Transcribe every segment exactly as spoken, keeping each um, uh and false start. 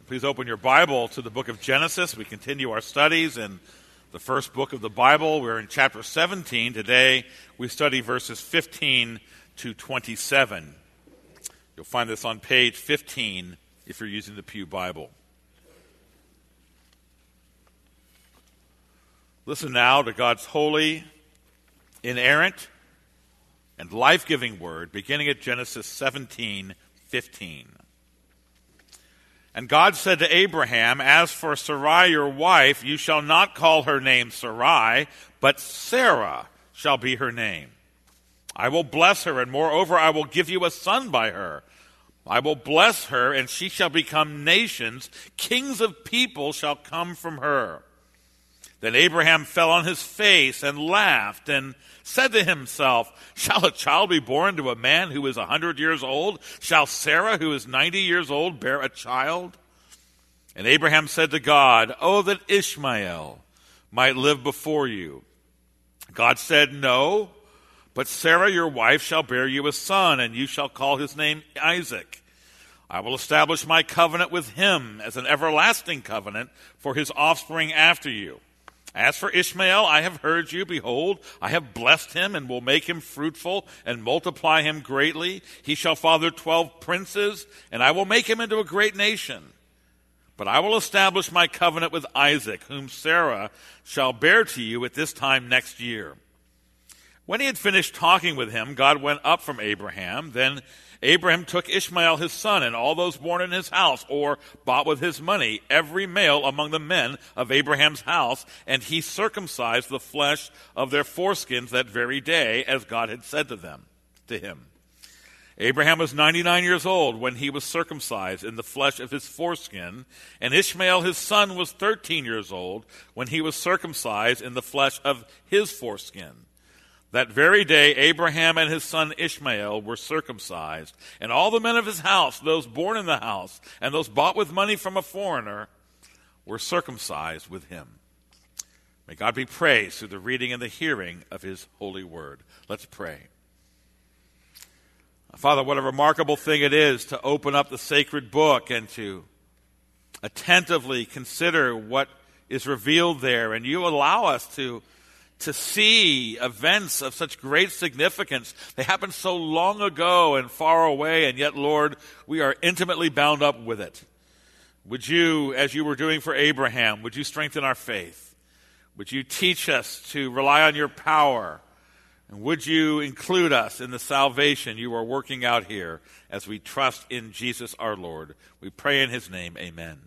Please open your Bible to the book of Genesis. We continue our studies in the first book of the Bible. We're in chapter seventeen. Today we study verses fifteen to twenty-seven. You'll find this on page fifteen if you're using the Pew Bible. Listen now to God's holy, inerrant, and life-giving word, beginning at Genesis seventeen fifteen. And God said to Abraham, "As for Sarai your wife, you shall not call her name Sarai, but Sarah shall be her name. I will bless her, and moreover I will give you a son by her. I will bless her, and she shall become nations. Kings of people shall come from her." Then Abraham fell on his face and laughed and said to himself, "Shall a child be born to a man who is a hundred years old? Shall Sarah, who is ninety years old, bear a child?" And Abraham said to God, "Oh, that Ishmael might live before you." God said, "No, but Sarah your wife shall bear you a son, and you shall call his name Isaac. I will establish my covenant with him as an everlasting covenant for his offspring after you. As for Ishmael, I have heard you. Behold, I have blessed him and will make him fruitful and multiply him greatly. He shall father twelve princes, and I will make him into a great nation. But I will establish my covenant with Isaac, whom Sarah shall bear to you at this time next year." When he had finished talking with him, God went up from Abraham. Then Abraham took Ishmael his son and all those born in his house or bought with his money, every male among the men of Abraham's house, and he circumcised the flesh of their foreskins that very day, as God had said to them, to him. Abraham was ninety-nine years old when he was circumcised in the flesh of his foreskin, and Ishmael his son was thirteen years old when he was circumcised in the flesh of his foreskin. That very day, Abraham and his son Ishmael were circumcised, and all the men of his house, those born in the house, and those bought with money from a foreigner, were circumcised with him. May God be praised through the reading and the hearing of his holy word. Let's pray. Father, what a remarkable thing it is to open up the sacred book and to attentively consider what is revealed there, and you allow us to to see events of such great significance. They happened so long ago and far away, and yet, Lord, we are intimately bound up with it. Would you, as you were doing for Abraham, would you strengthen our faith? Would you teach us to rely on your power? And would you include us in the salvation you are working out here as we trust in Jesus our Lord? We pray in his name, amen.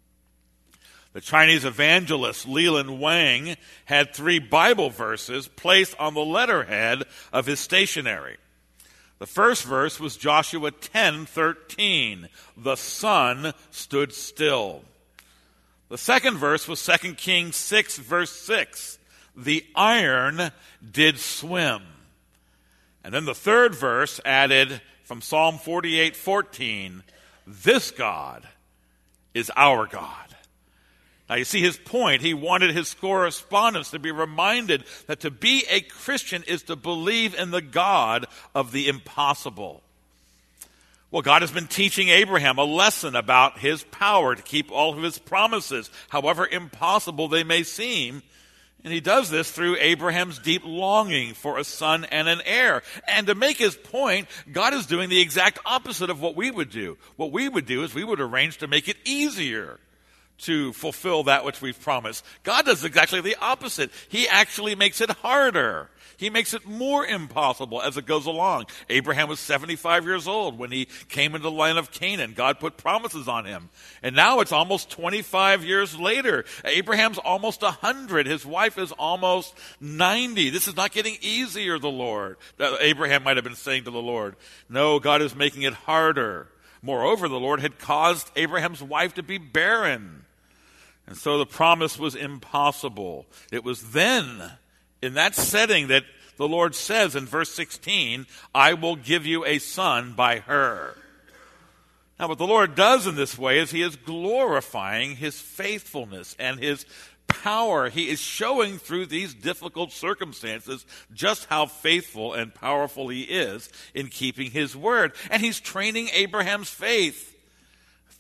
The Chinese evangelist Leland Wang had three Bible verses placed on the letterhead of his stationery. The first verse was Joshua ten thirteen. The sun stood still. The second verse was Second Kings six, verse six. The iron did swim. And then the third verse added from Psalm forty-eight fourteen. This God is our God. Now, you see his point. He wanted his correspondents to be reminded that to be a Christian is to believe in the God of the impossible. Well, God has been teaching Abraham a lesson about his power to keep all of his promises, however impossible they may seem. And he does this through Abraham's deep longing for a son and an heir. And to make his point, God is doing the exact opposite of what we would do. What we would do is we would arrange to make it easier to fulfill that which we've promised. God does exactly the opposite. He actually makes it harder. He makes it more impossible as it goes along. Abraham was seventy-five years old when he came into the land of Canaan. God put promises on him. And now it's almost twenty-five years later. Abraham's almost one hundred. His wife is almost ninety. This is not getting easier, the Lord. Abraham might have been saying to the Lord. No, God is making it harder. Moreover, the Lord had caused Abraham's wife to be barren. And so the promise was impossible. It was then, in that setting, that the Lord says in verse sixteen, I will give you a son by her. Now, what the Lord does in this way is he is glorifying his faithfulness and his power. He is showing through these difficult circumstances just how faithful and powerful he is in keeping his word. And he's training Abraham's faith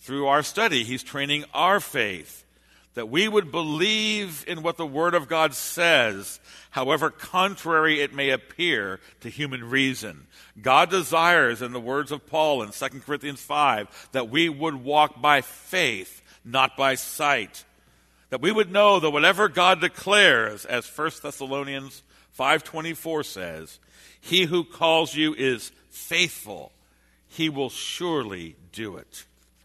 through our study, he's training our faith, that we would believe in what the Word of God says, however contrary it may appear to human reason. God desires, in the words of Paul in Second Corinthians five, that we would walk by faith, not by sight. That we would know that whatever God declares, as First Thessalonians five twenty-four says, he who calls you is faithful. He will surely do it.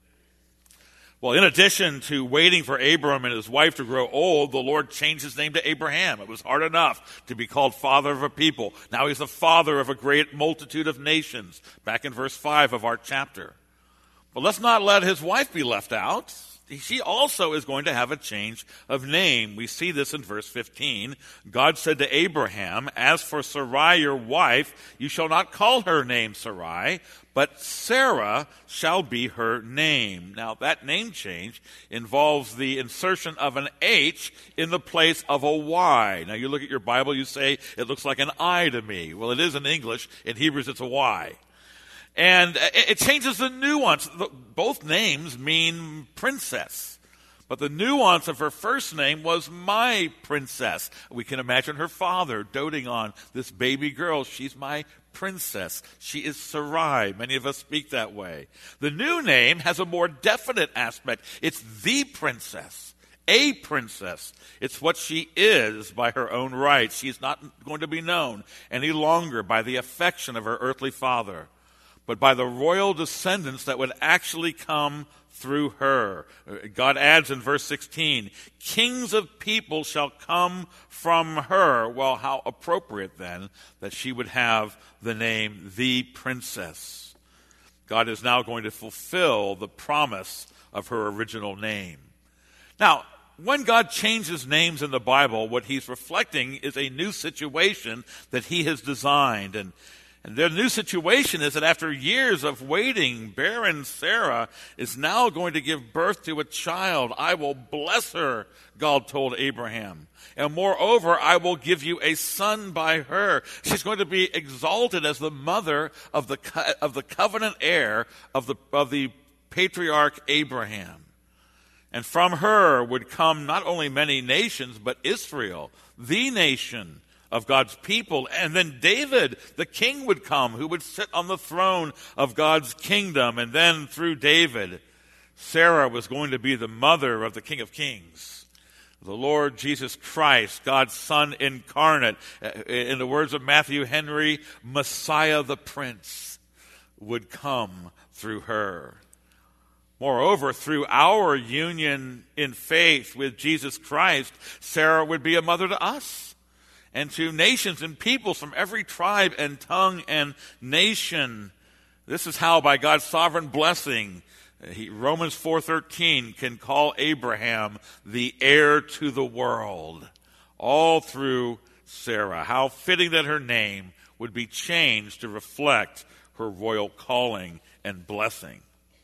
Well, in addition to waiting for Abram and his wife to grow old, the Lord changed his name to Abraham. It was hard enough to be called father of a people. Now he's the father of a great multitude of nations, back in verse five of our chapter. But let's not let his wife be left out. She also is going to have a change of name. We see this in verse fifteen. God said to Abraham, as for Sarai your wife, you shall not call her name Sarai, but Sarah shall be her name. Now that name change involves the insertion of an H in the place of a Y. Now you look at your Bible, you say, it looks like an I to me. Well, it is in English. In Hebrews, it's a Y. And it changes the nuance. Both names mean princess. But the nuance of her first name was my princess. We can imagine her father doting on this baby girl. She's my princess. She is Sarai. Many of us speak that way. The new name has a more definite aspect. It's the princess. A princess. It's what she is by her own right. She's not going to be known any longer by the affection of her earthly father, but by the royal descendants that would actually come through her. God adds in verse sixteen, kings of people shall come from her. Well, how appropriate then that she would have the name the princess. God is now going to fulfill the promise of her original name. Now, when God changes names in the Bible, what he's reflecting is a new situation that he has designed. And And the new situation is that after years of waiting, barren Sarah is now going to give birth to a child. I will bless her, God told Abraham. And moreover, I will give you a son by her. She's going to be exalted as the mother of the co- of the covenant heir of the of the patriarch Abraham. And from her would come not only many nations, but Israel, the nation of God's people. And then David, the king, would come, who would sit on the throne of God's kingdom. And then through David, Sarah was going to be the mother of the King of Kings, the Lord Jesus Christ, God's Son incarnate. In the words of Matthew Henry, Messiah the Prince would come through her. Moreover, through our union in faith with Jesus Christ, Sarah would be a mother to us, and to nations and peoples from every tribe and tongue and nation. This is how, by God's sovereign blessing, he, Romans four thirteen can call Abraham the heir to the world, all through Sarah. How fitting that her name would be changed to reflect her royal calling and blessing.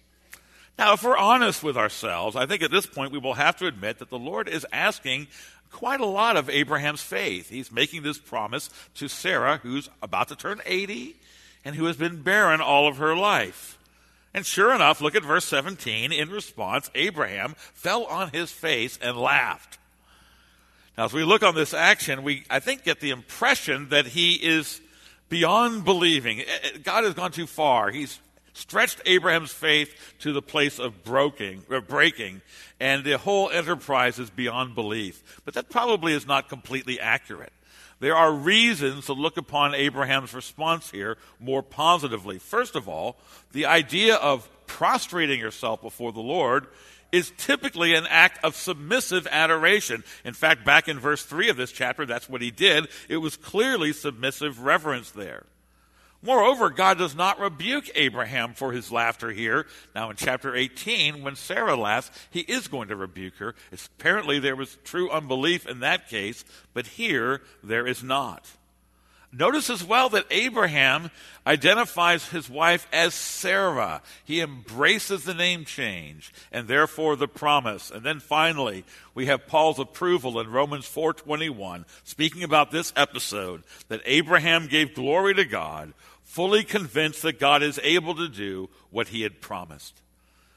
Now, if we're honest with ourselves, I think at this point we will have to admit that the Lord is asking quite a lot of Abraham's faith. He's making this promise to Sarah, who's about to turn eighty and who has been barren all of her life. And sure enough, look at verse seventeen. In response, Abraham fell on his face and laughed. Now, as we look on this action, we, I think, get the impression that he is beyond believing. God has gone too far. He's stretched Abraham's faith to the place of broking, or breaking, and the whole enterprise is beyond belief. But that probably is not completely accurate. There are reasons to look upon Abraham's response here more positively. First of all, the idea of prostrating yourself before the Lord is typically an act of submissive adoration. In fact, back in verse three of this chapter, that's what he did. It was clearly submissive reverence there. Moreover, God does not rebuke Abraham for his laughter here. Now in chapter eighteen, when Sarah laughs, he is going to rebuke her. Apparently there was true unbelief in that case, but here there is not. Notice as well that Abraham identifies his wife as Sarah. He embraces the name change and therefore the promise. And then finally, we have Paul's approval in Romans four twenty-one, speaking about this episode, that Abraham gave glory to God, fully convinced that God is able to do what he had promised.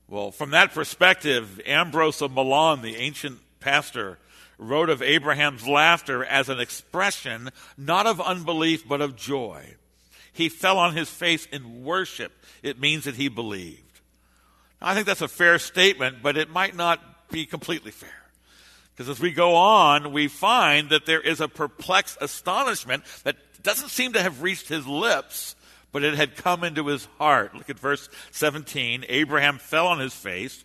Well, from that perspective, Ambrose of Milan, the ancient pastor, wrote of Abraham's laughter as an expression not of unbelief but of joy. He fell on his face in worship. It means that he believed. Now, I think that's a fair statement, but it might not be completely fair. Because as we go on, we find that there is a perplexed astonishment that doesn't seem to have reached his lips, but it had come into his heart. Look at verse seventeen. Abraham fell on his face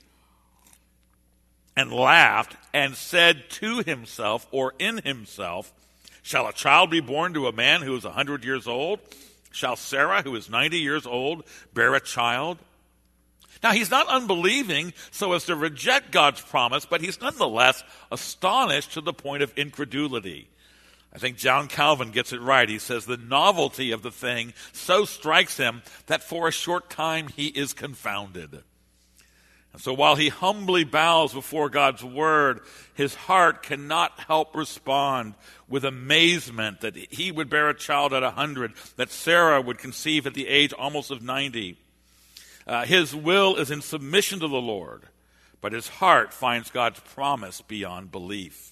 and laughed and said to himself, or in himself, shall a child be born to a man who is a hundred years old? Shall Sarah, who is ninety years old, bear a child? Now, he's not unbelieving so as to reject God's promise, but he's nonetheless astonished to the point of incredulity. I think John Calvin gets it right. He says the novelty of the thing so strikes him that for a short time he is confounded. And so while he humbly bows before God's word, his heart cannot help respond with amazement that he would bear a child at a hundred, that Sarah would conceive at the age almost of ninety. Uh, his will is in submission to the Lord, but his heart finds God's promise beyond belief.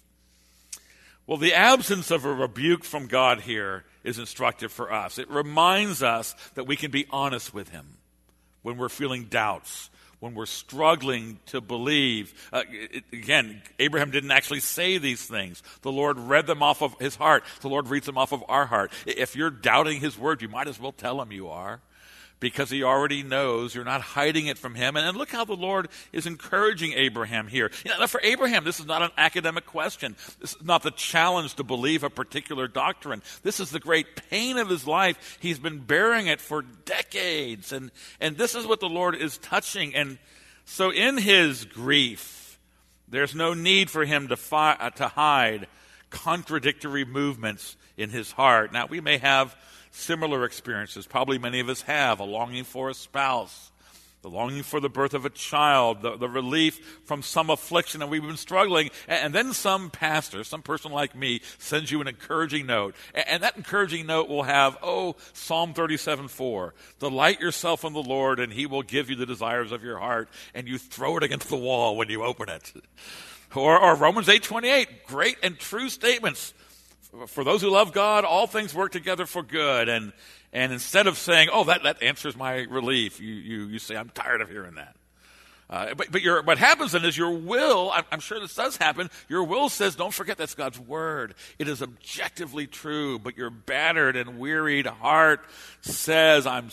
Well, the absence of a rebuke from God here is instructive for us. It reminds us that we can be honest with him when we're feeling doubts, when we're struggling to believe. Uh, it, again, Abraham didn't actually say these things. The Lord read them off of his heart. The Lord reads them off of our heart. If you're doubting his word, you might as well tell him you are, because he already knows. You're not hiding it from him. And, and look how the Lord is encouraging Abraham here. You know, for Abraham, this is not an academic question. This is not the challenge to believe a particular doctrine. This is the great pain of his life. He's been bearing it for decades. And, and this is what the Lord is touching. And so in his grief, there's no need for him to, fi- uh, to hide contradictory movements in his heart. Now, we may have similar experiences. Probably many of us have a longing for a spouse, the longing for the birth of a child, the, the relief from some affliction, and we've been struggling. And, and then some pastor, some person like me, sends you an encouraging note. And, and that encouraging note will have, oh, Psalm thirty-seven four, delight yourself in the Lord, and he will give you the desires of your heart, and you throw it against the wall when you open it. Or, or Romans eight twenty-eight, great and true statements. For those who love God, all things work together for good. And and instead of saying, oh, that, that answers my relief, you, you, you say, I'm tired of hearing that. Uh, but but your, what happens then is your will, I'm, I'm sure this does happen, your will says, don't forget that's God's word. It is objectively true, but your battered and wearied heart says, I'm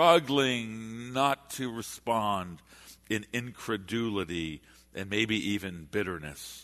struggling not to respond in incredulity and maybe even bitterness.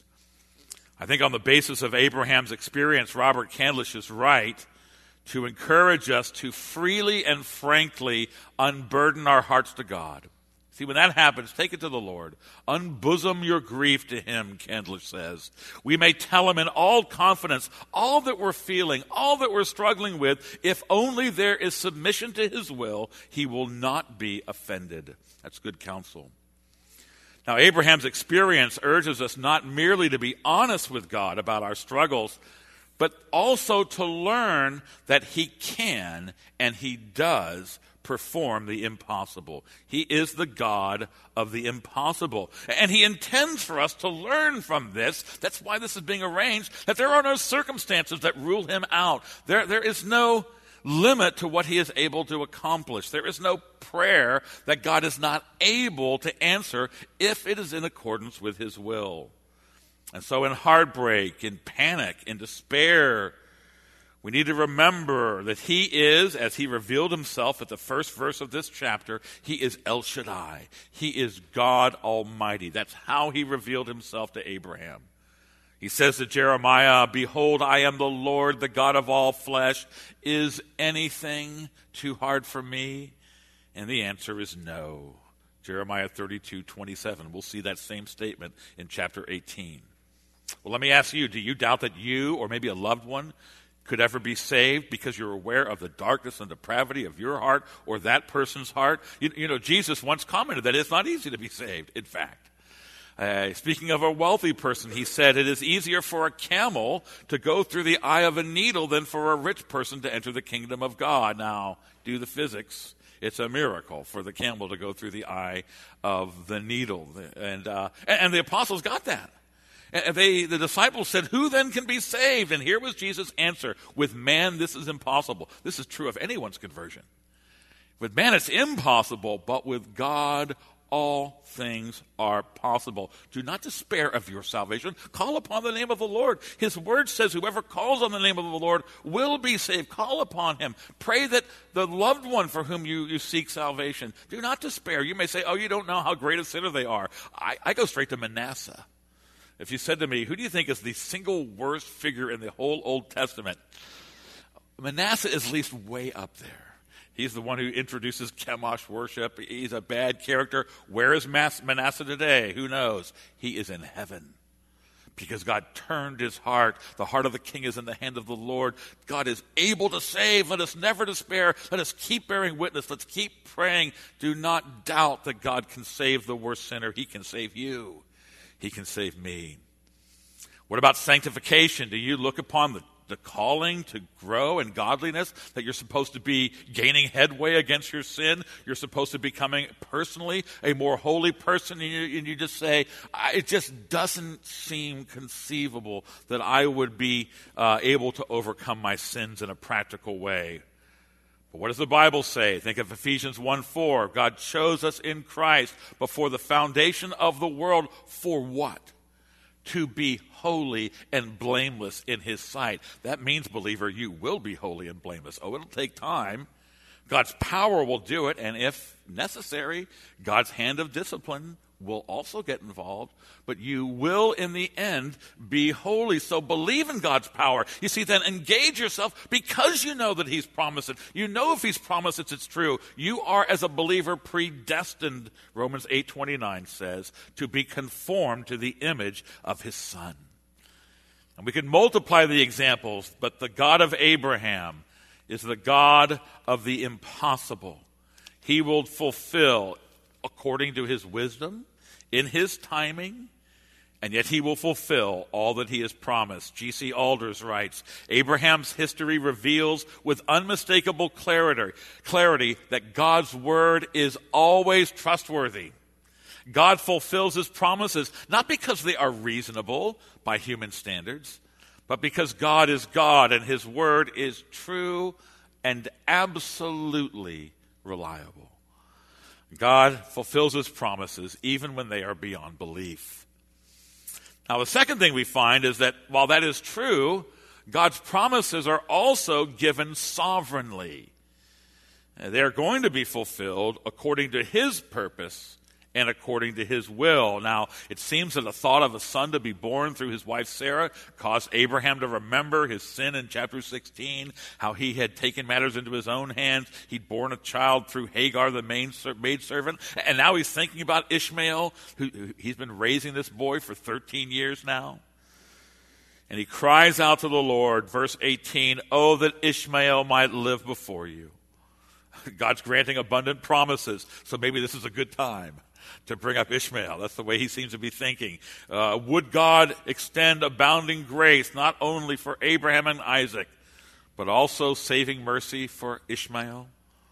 I think on the basis of Abraham's experience, Robert Candlish is right to encourage us to freely and frankly unburden our hearts to God. See, when that happens, take it to the Lord. Unbosom your grief to him, Candlish says. We may tell him in all confidence all that we're feeling, all that we're struggling with. If only there is submission to his will, he will not be offended. That's good counsel. Now, Abraham's experience urges us not merely to be honest with God about our struggles, but also to learn that he can and he does perform the impossible. He is the God of the impossible. And he intends for us to learn from this. That's why this is being arranged, that there are no circumstances that rule him out. There, there is no limit to what he is able to accomplish. There is no prayer that God is not able to answer if it is in accordance with his will. And so in heartbreak, in panic, in despair, we need to remember that he is, as he revealed himself at the first verse of this chapter, he is El Shaddai. He is God Almighty. That's how he revealed himself to Abraham. He says to Jeremiah, behold, I am the Lord, the God of all flesh. Is anything too hard for me? And the answer is no. Jeremiah thirty-two twenty-seven. We'll see that same statement in chapter eighteen. Well, let me ask you, do you doubt that you or maybe a loved one could ever be saved because you're aware of the darkness and depravity of your heart or that person's heart? You, you know, Jesus once commented that it's not easy to be saved, in fact. Uh, speaking of a wealthy person, he said, it is easier for a camel to go through the eye of a needle than for a rich person to enter the kingdom of God. Now, do the physics. It's a miracle for the camel to go through the eye of the needle. And, uh, and the apostles got that. And they, the disciples said, who then can be saved? And here was Jesus' answer. With man, this is impossible. This is true of anyone's conversion. With man, it's impossible, but with God, all things are possible. Do not despair of your salvation. Call upon the name of the Lord. His word says whoever calls on the name of the Lord will be saved. Call upon him. Pray that the loved one for whom you, you seek salvation. Do not despair. You may say, oh, you don't know how great a sinner they are. I, I go straight to Manasseh. If you said to me, who do you think is the single worst figure in the whole Old Testament? Manasseh is at least way up there. He's the one who introduces Chemosh worship. He's a bad character. Where is Manasseh today? Who knows? He is in heaven because God turned his heart. The heart of the king is in the hand of the Lord. God is able to save. Let us never despair. Let us keep bearing witness. Let's keep praying. Do not doubt that God can save the worst sinner. He can save you. He can save me. What about sanctification? Do you look upon the, the calling to grow in godliness, that you're supposed to be gaining headway against your sin? You're supposed to be becoming personally a more holy person, and you, and you just say, it just doesn't seem conceivable that I would be uh, able to overcome my sins in a practical way. But what does the Bible say? Think of Ephesians one four. God chose us in Christ before the foundation of the world for what? To be holy and blameless in his sight. That means, believer, you will be holy and blameless. Oh, it'll take time. God's power will do it, and if necessary, God's hand of discipline will also get involved, but you will in the end be holy. So believe in God's power. You see, then engage yourself because you know that he's promised it. You know if he's promised it, it's true. You are, as a believer, predestined, Romans eight twenty-nine says, to be conformed to the image of his Son. And we can multiply the examples, but the God of Abraham is the God of the impossible. He will fulfill according to his wisdom, in his timing, and yet he will fulfill all that he has promised. G C Alders writes, Abraham's history reveals with unmistakable clarity, clarity that God's word is always trustworthy. God fulfills his promises, not because they are reasonable by human standards, but because God is God and his word is true and absolutely reliable. God fulfills his promises even when they are beyond belief. Now, the second thing we find is that while that is true, God's promises are also given sovereignly. They are going to be fulfilled according to his purpose and according to his will. Now, it seems that the thought of a son to be born through his wife Sarah caused Abraham to remember his sin in chapter sixteen, how he had taken matters into his own hands. He'd born a child through Hagar, the maidservant, and now he's thinking about Ishmael, who, who he's been raising this boy for thirteen years now. And he cries out to the Lord, verse eighteen, oh, that Ishmael might live before you. God's granting abundant promises, so maybe this is a good time to bring up Ishmael. That's the way he seems to be thinking. Uh, would God extend abounding grace not only for Abraham and Isaac, but also saving mercy for Ishmael?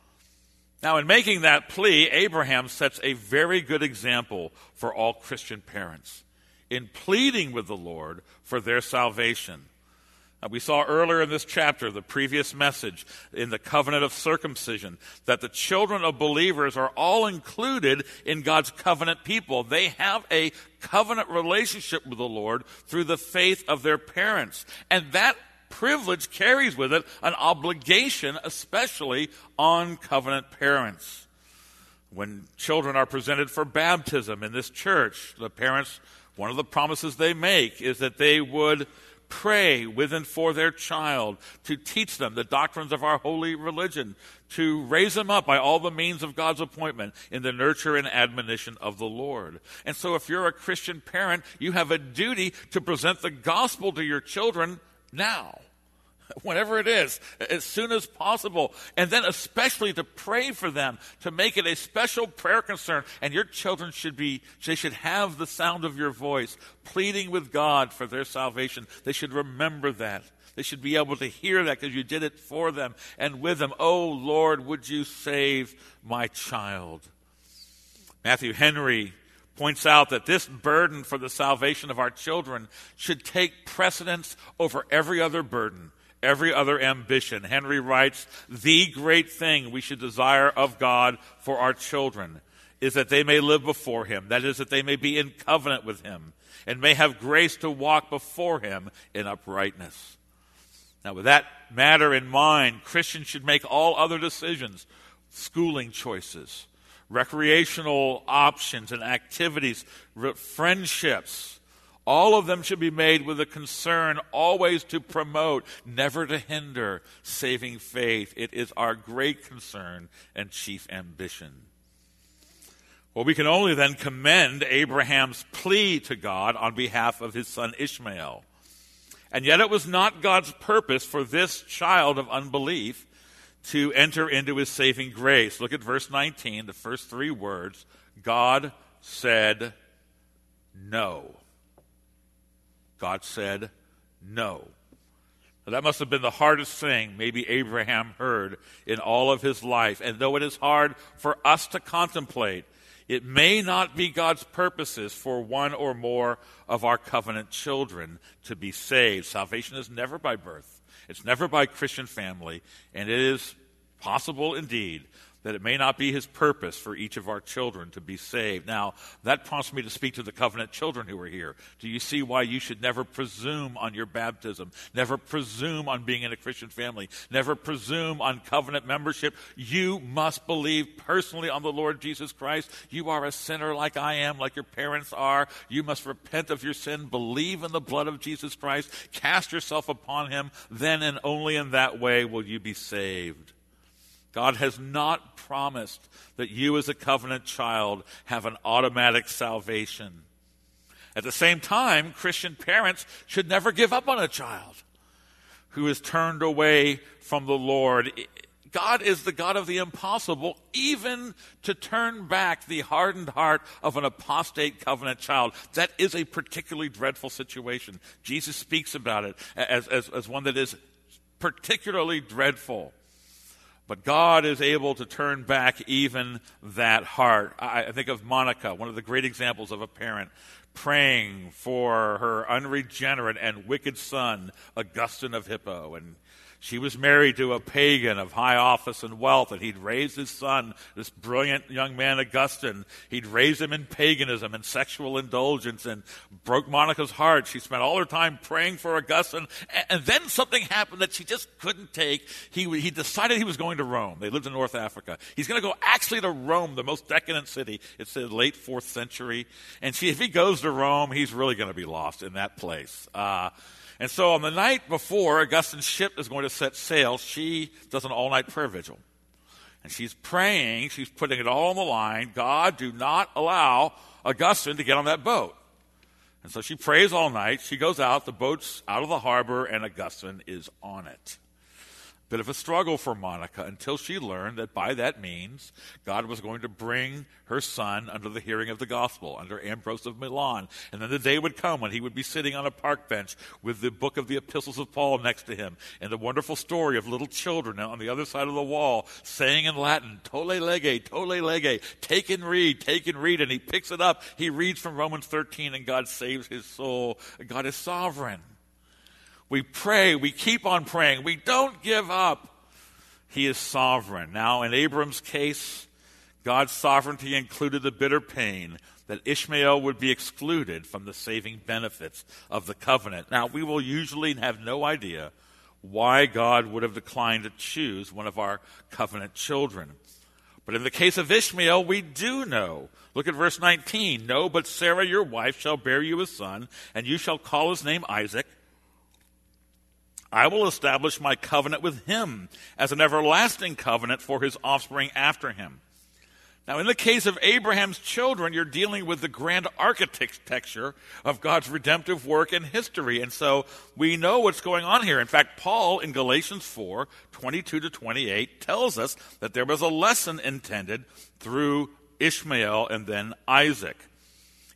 Now, in making that plea, Abraham sets a very good example for all Christian parents in pleading with the Lord for their salvation. Now, we saw earlier in this chapter, the previous message, in the covenant of circumcision, that the children of believers are all included in God's covenant people. They have a covenant relationship with the Lord through the faith of their parents. And that privilege carries with it an obligation, especially on covenant parents. When children are presented for baptism in this church, the parents, one of the promises they make is that they would pray with and for their child, to teach them the doctrines of our holy religion, to raise them up by all the means of God's appointment in the nurture and admonition of the Lord. And so if you're a Christian parent, you have a duty to present the gospel to your children now, whenever it is, as soon as possible. And then especially to pray for them, to make it a special prayer concern. And your children should be, they should have the sound of your voice, pleading with God for their salvation. They should remember that. They should be able to hear that because you did it for them and with them. Oh, Lord, would you save my child? Matthew Henry points out that this burden for the salvation of our children should take precedence over every other burden, every other ambition. Henry writes, the great thing we should desire of God for our children is that they may live before him, that is, that they may be in covenant with him, and may have grace to walk before him in uprightness. Now, with that matter in mind, Christians should make all other decisions, schooling choices, recreational options and activities, friendships, all of them should be made with a concern always to promote, never to hinder, saving faith. It is our great concern and chief ambition. Well, we can only then commend Abraham's plea to God on behalf of his son Ishmael. And yet it was not God's purpose for this child of unbelief to enter into his saving grace. Look at verse nineteen, the first three words. God said no. God said no. Now, that must have been the hardest thing maybe Abraham heard in all of his life. And though it is hard for us to contemplate, it may not be God's purposes for one or more of our covenant children to be saved. Salvation is never by birth. It's never by Christian family, and it is possible indeed that it may not be his purpose for each of our children to be saved. Now, that prompts me to speak to the covenant children who are here. Do you see why you should never presume on your baptism, never presume on being in a Christian family, never presume on covenant membership? You must believe personally on the Lord Jesus Christ. You are a sinner like I am, like your parents are. You must repent of your sin, believe in the blood of Jesus Christ, cast yourself upon him. Then and only in that way will you be saved. God has not promised that you as a covenant child have an automatic salvation. At the same time, Christian parents should never give up on a child who is turned away from the Lord. God is the God of the impossible, even to turn back the hardened heart of an apostate covenant child. That is a particularly dreadful situation. Jesus speaks about it as, as, as one that is particularly dreadful. But God is able to turn back even that heart. I think of Monica, one of the great examples of a parent praying for her unregenerate and wicked son, Augustine of Hippo. And she was married to a pagan of high office and wealth, and he'd raised his son, this brilliant young man, Augustine. He'd raised him in paganism and sexual indulgence, and broke Monica's heart. She spent all her time praying for Augustine, and then something happened that she just couldn't take. He, he decided he was going to Rome. They lived in North Africa. He's going to go actually to Rome, the most decadent city. It's the late fourth century. And she, if he goes to Rome, he's really going to be lost in that place. Uh, And so on the night before Augustine's ship is going to set sail, she does an all-night prayer vigil. And she's praying, she's putting it all on the line. God, do not allow Augustine to get on that boat. And so she prays all night. She goes out, the boat's out of the harbor, and Augustine is on it. Bit of a struggle for Monica until she learned that by that means, God was going to bring her son under the hearing of the gospel, under Ambrose of Milan. And then the day would come when he would be sitting on a park bench with the book of the epistles of Paul next to him, and the wonderful story of little children on the other side of the wall saying in Latin, Tolle lege, tolle lege, take and read, take and read. And he picks it up, he reads from Romans thirteen, and God saves his soul. God is sovereign. We pray, we keep on praying, we don't give up. He is sovereign. Now, in Abram's case, God's sovereignty included the bitter pain that Ishmael would be excluded from the saving benefits of the covenant. Now, we will usually have no idea why God would have declined to choose one of our covenant children. But in the case of Ishmael, we do know. Look at verse nineteen. No, but Sarah your wife shall bear you a son, and you shall call his name Isaac. I will establish my covenant with him as an everlasting covenant for his offspring after him. Now, in the case of Abraham's children, you're dealing with the grand architecture of God's redemptive work in history. And so we know what's going on here. In fact, Paul in Galatians four, twenty-two to twenty-eight tells us that there was a lesson intended through Ishmael and then Isaac.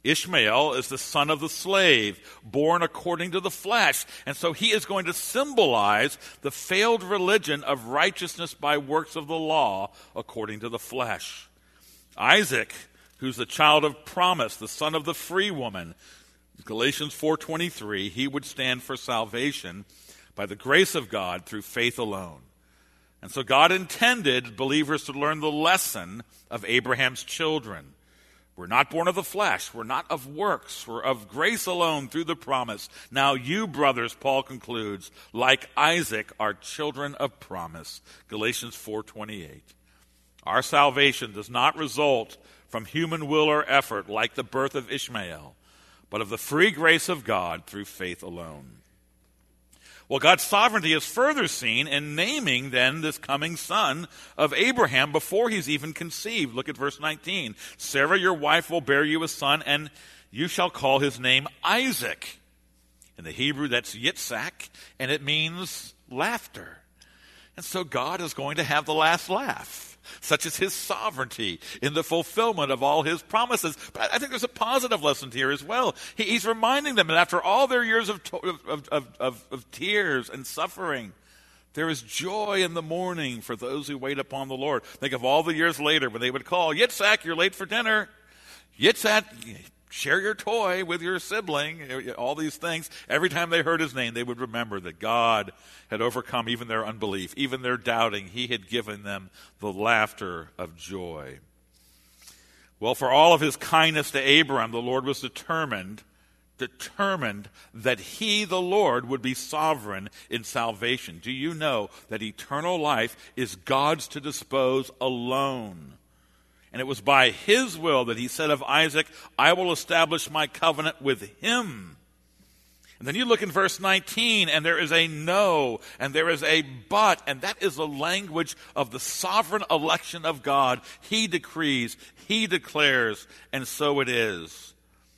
Ishmael is the son of the slave, born according to the flesh. And so he is going to symbolize the failed religion of righteousness by works of the law according to the flesh. Isaac, who's the child of promise, the son of the free woman, Galatians four twenty-three, he would stand for salvation by the grace of God through faith alone. And so God intended believers to learn the lesson of Abraham's children. We're not born of the flesh. We're not of works. We're of grace alone through the promise. Now you, brothers, Paul concludes, like Isaac, are children of promise. Galatians four twenty-eight. Our salvation does not result from human will or effort like the birth of Ishmael, but of the free grace of God through faith alone. Well, God's sovereignty is further seen in naming then this coming son of Abraham before he's even conceived. Look at verse nineteen. Sarah, your wife, will bear you a son, and you shall call his name Isaac. In the Hebrew, that's Yitzhak, and it means laughter. And so God is going to have the last laugh. Such is his sovereignty in the fulfillment of all his promises. But I think there's a positive lesson here as well. He, he's reminding them that after all their years of, to, of, of, of, of tears and suffering, there is joy in the morning for those who wait upon the Lord. Think of all the years later when they would call, Yitzhak, you're late for dinner. Yitzhak, share your toy with your sibling, all these things. Every time they heard his name, they would remember that God had overcome even their unbelief, even their doubting. He had given them the laughter of joy. Well, for all of his kindness to Abraham, the Lord was determined, determined that he, the Lord, would be sovereign in salvation. Do you know that eternal life is God's to dispose alone? And it was by his will that he said of Isaac, I will establish my covenant with him. And then you look in verse nineteen, and there is a no, and there is a but, and that is the language of the sovereign election of God. He decrees, he declares, and so it is.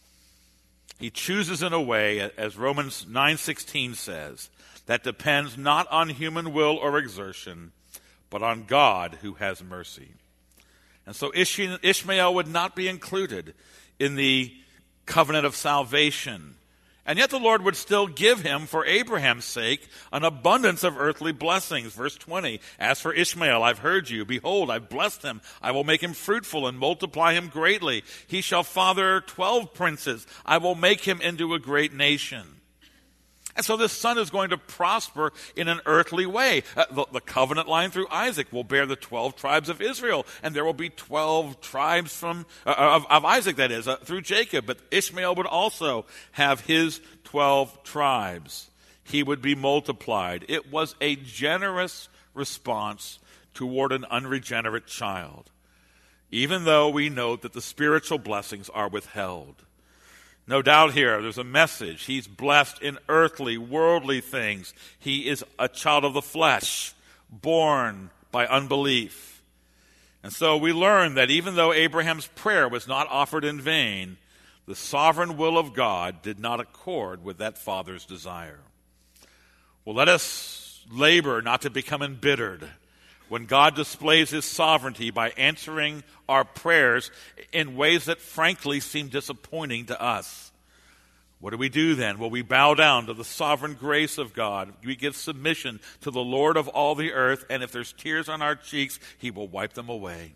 He chooses in a way, as Romans nine sixteen says, that depends not on human will or exertion, but on God who has mercy. And so Ishmael would not be included in the covenant of salvation. And yet the Lord would still give him, for Abraham's sake, an abundance of earthly blessings. Verse twenty, as for Ishmael, I've heard you. Behold, I've blessed him. I will make him fruitful and multiply him greatly. He shall father twelve princes. I will make him into a great nation. And so this son is going to prosper in an earthly way. Uh, the, the covenant line through Isaac will bear the twelve tribes of Israel, and there will be twelve tribes from uh, of, of Isaac, that is, uh, through Jacob. But Ishmael would also have his twelve tribes. He would be multiplied. It was a generous response toward an unregenerate child, even though we note that the spiritual blessings are withheld. No doubt here, there's a message. He's blessed in earthly, worldly things. He is a child of the flesh, born by unbelief. And so we learn that even though Abraham's prayer was not offered in vain, the sovereign will of God did not accord with that father's desire. Well, let us labor not to become embittered when God displays his sovereignty by answering our prayers in ways that frankly seem disappointing to us. What do we do then? Well, we bow down to the sovereign grace of God. We give submission to the Lord of all the earth, and if there's tears on our cheeks, he will wipe them away.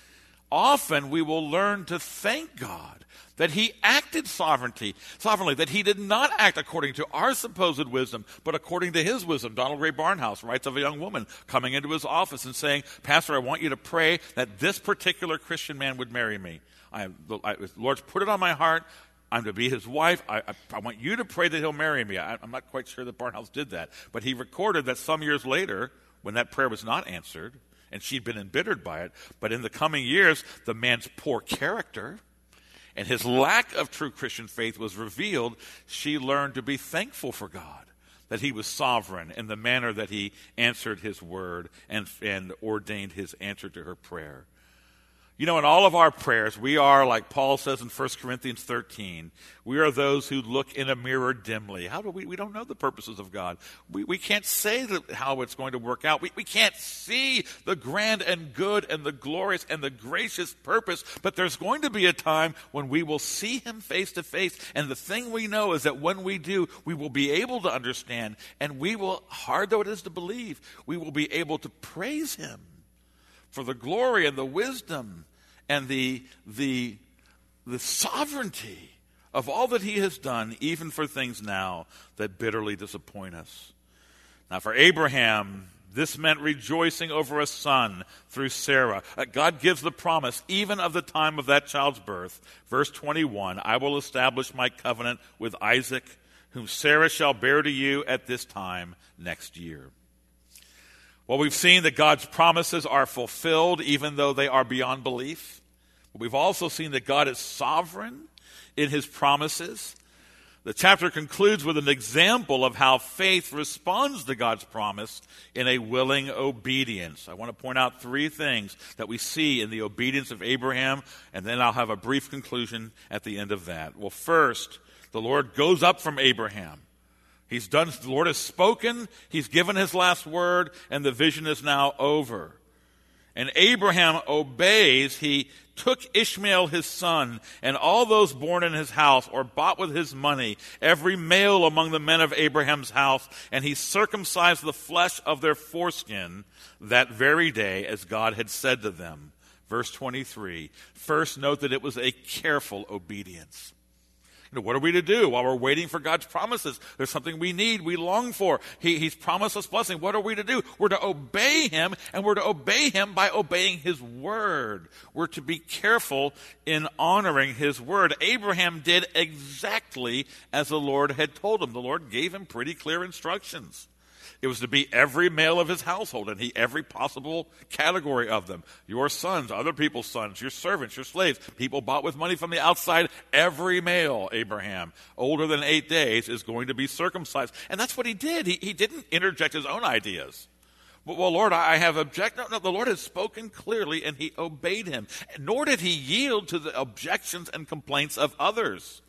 Often we will learn to thank God that he acted sovereignty, sovereignly, that he did not act according to our supposed wisdom, but according to his wisdom. Donald Ray Barnhouse writes of a young woman coming into his office and saying, Pastor, I want you to pray that this particular Christian man would marry me. I, I, the Lord's put it on my heart. I'm to be his wife. I, I, I want you to pray that he'll marry me. I, I'm not quite sure that Barnhouse did that. But he recorded that some years later, when that prayer was not answered, and she'd been embittered by it, but in the coming years, the man's poor character and his lack of true Christian faith was revealed. She learned to be thankful for God, that he was sovereign in the manner that he answered his word and, and ordained his answer to her prayer. You know, in all of our prayers, we are, like Paul says in First Corinthians thirteen, we are those who look in a mirror dimly. How do we? We don't know the purposes of God. We, we can't say that how it's going to work out. We, we can't see the grand and good and the glorious and the gracious purpose, but there's going to be a time when we will see him face to face. And the thing we know is that when we do, we will be able to understand, and we will, hard though it is to believe, we will be able to praise him for the glory and the wisdom and the, the, the sovereignty of all that he has done, even for things now that bitterly disappoint us. Now, for Abraham, this meant rejoicing over a son through Sarah. Uh, God gives the promise, even of the time of that child's birth. Verse twenty-one, I will establish my covenant with Isaac, whom Sarah shall bear to you at this time next year. Well, we've seen that God's promises are fulfilled even though they are beyond belief. But we've also seen that God is sovereign in his promises. The chapter concludes with an example of how faith responds to God's promise in a willing obedience. I want to point out three things that we see in the obedience of Abraham, and then I'll have a brief conclusion at the end of that. Well, first, the Lord goes up from Abraham. He's done, the Lord has spoken, he's given his last word, and the vision is now over. And Abraham obeys. He took Ishmael his son, and all those born in his house or bought with his money, every male among the men of Abraham's house, and he circumcised the flesh of their foreskin that very day, as God had said to them. Verse twenty-three. First, note that it was a careful obedience. You know, what are we to do while we're waiting for God's promises? There's something we need, we long for. He, he's promised us blessing. What are we to do? We're to obey him, and we're to obey him by obeying his word. We're to be careful in honoring his word. Abraham did exactly as the Lord had told him. The Lord gave him pretty clear instructions. It was to be every male of his household, and he every possible category of them. Your sons, other people's sons, your servants, your slaves, people bought with money from the outside. Every male, Abraham, older than eight days, is going to be circumcised. And that's what he did. He, he didn't interject his own ideas. Well, Lord, I have objected. No, no, the Lord has spoken clearly, and he obeyed him. Nor did he yield to the objections and complaints of others.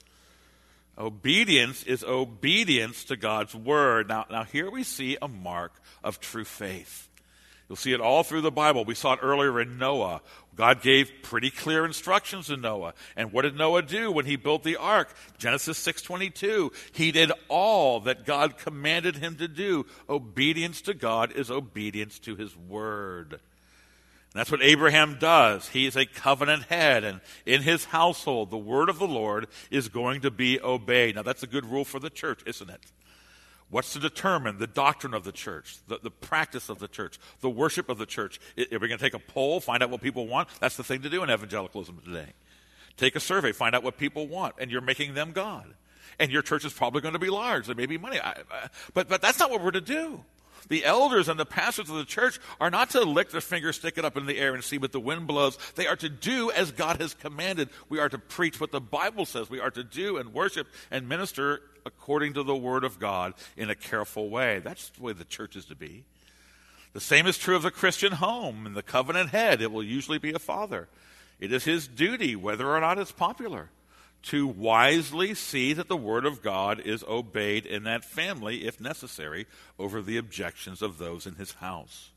Obedience is obedience to God's word. Now, now here we see a mark of true faith. You'll see it all through the Bible. We saw it earlier in Noah. God gave pretty clear instructions to Noah. And what did Noah do when he built the ark? Genesis six twenty-two. He did all that God commanded him to do. Obedience to God is obedience to his word. And that's what Abraham does. He is a covenant head, and in his household, the word of the Lord is going to be obeyed. Now, that's a good rule for the church, isn't it? What's to determine the doctrine of the church, the, the practice of the church, the worship of the church? Are we going to take a poll, find out what people want? That's the thing to do in evangelicalism today. Take a survey, find out what people want, and you're making them God. And your church is probably going to be large. There may be money. I, I, but, but that's not what we're to do. The elders and the pastors of the church are not to lick their finger, stick it up in the air, and see what the wind blows. They are to do as God has commanded. We are to preach what the Bible says. We are to do and worship and minister according to the word of God in a careful way. That's the way the church is to be. The same is true of the Christian home. And the covenant head, it will usually be a father. It is his duty, whether or not it's popular, to wisely see that the word of God is obeyed in that family, if necessary, over the objections of those in his house.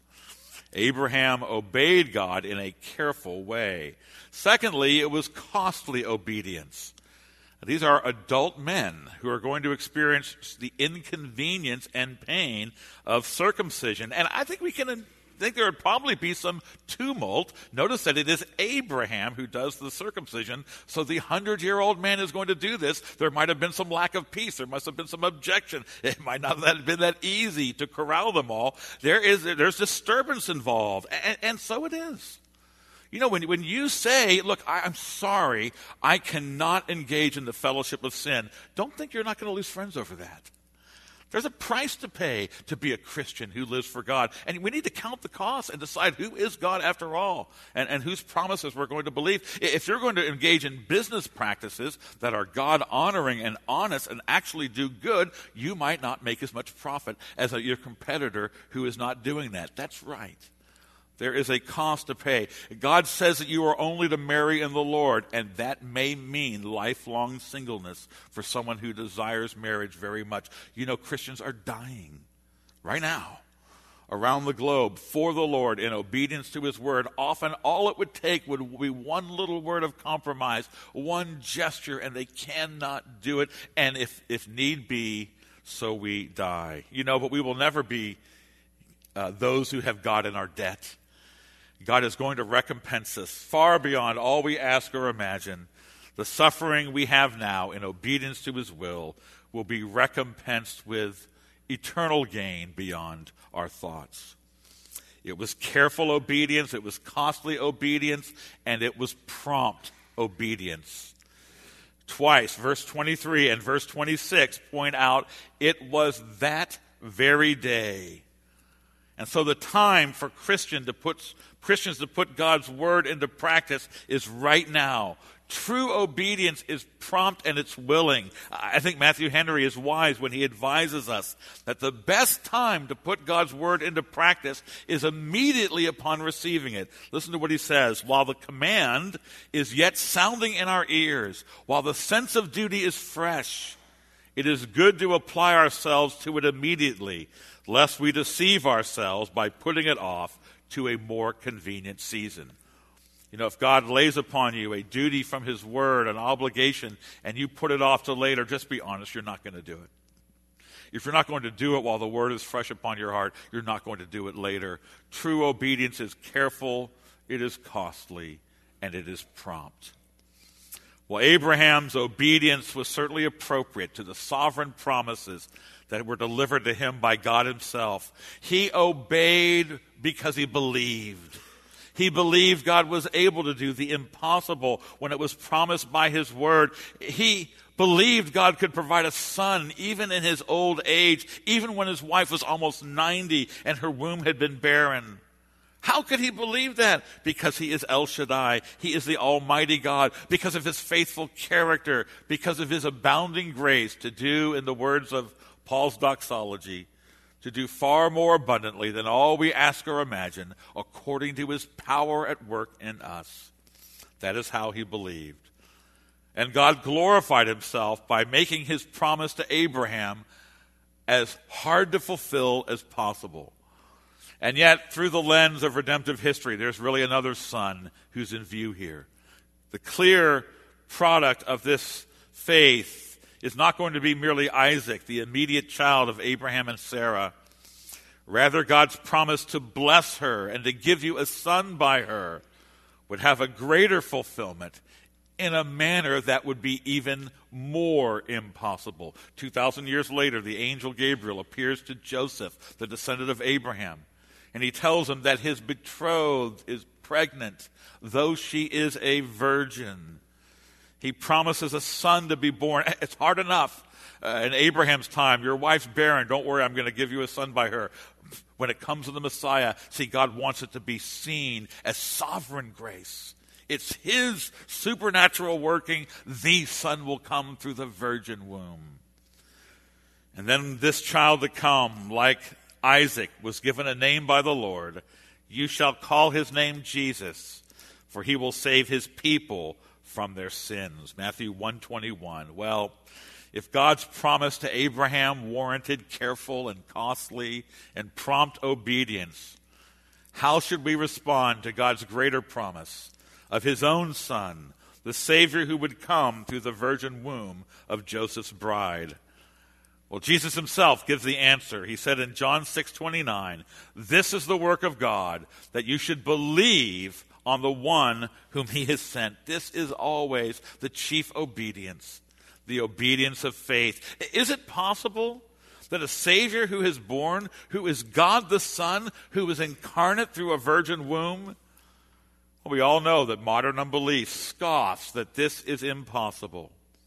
Abraham obeyed God in a careful way. Secondly, it was costly obedience. These are adult men who are going to experience the inconvenience and pain of circumcision. And I think we can think there would probably be some tumult. Notice that it is Abraham who does the circumcision, so the hundred-year-old man is going to do this. There might have been some lack of peace. There must have been some objection. It might not have been that easy to corral them all. There is there's disturbance involved, and, and so it is. You know, when, when you say, look, I, I'm sorry, I cannot engage in the fellowship of sin, don't think you're not going to lose friends over that. There's a price to pay to be a Christian who lives for God. And we need to count the costs and decide who is God after all, and, and whose promises we're going to believe. If you're going to engage in business practices that are God-honoring and honest and actually do good, you might not make as much profit as a, your competitor who is not doing that. That's right. There is a cost to pay. God says that you are only to marry in the Lord, and that may mean lifelong singleness for someone who desires marriage very much. You know, Christians are dying right now around the globe for the Lord in obedience to his word. Often all it would take would be one little word of compromise, one gesture, and they cannot do it. And if, if need be, so we die. You know, but we will never be uh, those who have God in our debt. God is going to recompense us far beyond all we ask or imagine. The suffering we have now in obedience to his will will be recompensed with eternal gain beyond our thoughts. It was careful obedience, it was costly obedience, and it was prompt obedience. Twice, verse twenty-three and verse twenty-six point out it was that very day. And so the time for Christian to put, Christians to put God's word into practice is right now. True obedience is prompt and it's willing. I think Matthew Henry is wise when he advises us that the best time to put God's word into practice is immediately upon receiving it. Listen to what he says. While the command is yet sounding in our ears, while the sense of duty is fresh, it is good to apply ourselves to it immediately, lest we deceive ourselves by putting it off to a more convenient season. You know, if God lays upon you a duty from his word, an obligation, and you put it off to later, just be honest, you're not going to do it. If you're not going to do it while the word is fresh upon your heart, you're not going to do it later. True obedience is careful, it is costly, and it is prompt. Well, Abraham's obedience was certainly appropriate to the sovereign promises that were delivered to him by God himself. He obeyed because he believed. He believed God was able to do the impossible when it was promised by his word. He believed God could provide a son even in his old age, even when his wife was almost ninety and her womb had been barren. How could he believe that? Because he is El Shaddai. He is the Almighty God. Because of his faithful character. Because of his abounding grace to do, in the words of Paul's doxology, to do far more abundantly than all we ask or imagine, according to his power at work in us. That is how he believed. And God glorified himself by making his promise to Abraham as hard to fulfill as possible. And yet, through the lens of redemptive history, there's really another son who's in view here. The clear product of this faith is not going to be merely Isaac, the immediate child of Abraham and Sarah. Rather, God's promise to bless her and to give you a son by her would have a greater fulfillment in a manner that would be even more impossible. Two thousand years later, the angel Gabriel appears to Joseph, the descendant of Abraham, and he tells him that his betrothed is pregnant, though she is a virgin. He promises a son to be born. It's hard enough uh, in Abraham's time. Your wife's barren. Don't worry, I'm going to give you a son by her. When it comes to the Messiah, see, God wants it to be seen as sovereign grace. It's his supernatural working. The son will come through the virgin womb. And then this child to come, like Isaac, was given a name by the Lord. You shall call his name Jesus, for he will save his people from their sins. Matthew one twenty-one. Well, if God's promise to Abraham warranted careful and costly and prompt obedience, how should we respond to God's greater promise of his own son, the Savior who would come through the virgin womb of Joseph's bride? Well, Jesus himself gives the answer. He said in John six twenty-nine, "This is the work of God, that you should believe on the one whom he has sent." This is always the chief obedience, the obedience of faith. Is it possible that a Savior who is born, who is God the Son, who is incarnate through a virgin womb? Well, we all know that modern unbelief scoffs that this is impossible.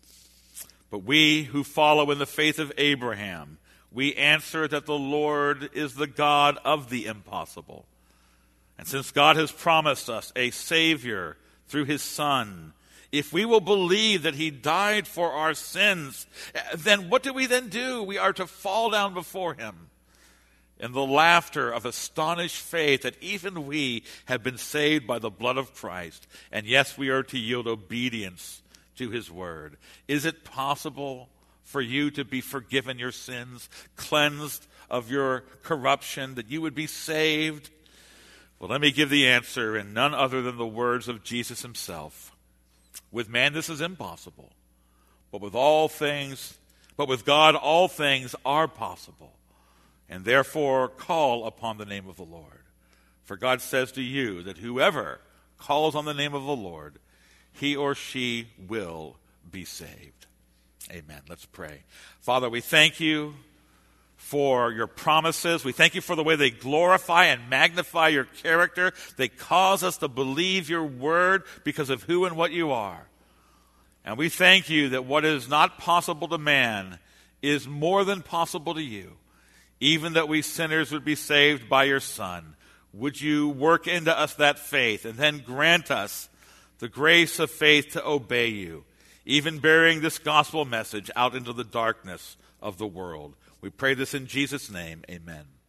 But we who follow in the faith of Abraham, we answer that the Lord is the God of the impossible. And since God has promised us a Savior through his Son, if we will believe that he died for our sins, then what do we then do? We are to fall down before him in the laughter of astonished faith that even we have been saved by the blood of Christ, and yes, we are to yield obedience to his word. Is it possible for you to be forgiven your sins, cleansed of your corruption, that you would be saved? Well, let me give the answer in none other than the words of Jesus himself. With man, this is impossible. But with all things, but with God, all things are possible. And therefore, call upon the name of the Lord. For God says to you that whoever calls on the name of the Lord, he or she will be saved. Amen. Let's pray. Father, we thank you for your promises. We thank you for the way they glorify and magnify your character. They cause us to believe your word because of who and what you are. And we thank you that what is not possible to man is more than possible to you. Even that we sinners would be saved by your Son. Would you work into us that faith and then grant us the grace of faith to obey you, even bearing this gospel message out into the darkness of the world. We pray this in Jesus' name. Amen.